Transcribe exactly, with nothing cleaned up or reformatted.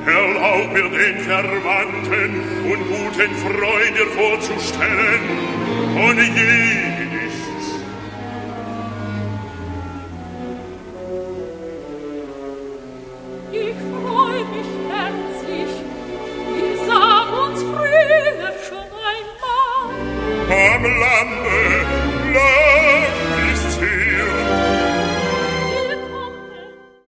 Erlaub mir den Verwandten und guten Freund dir vorzustellen, ohne je nichts. Ich freu mich herzlich, wir sahen uns früher schon einmal. Am Lande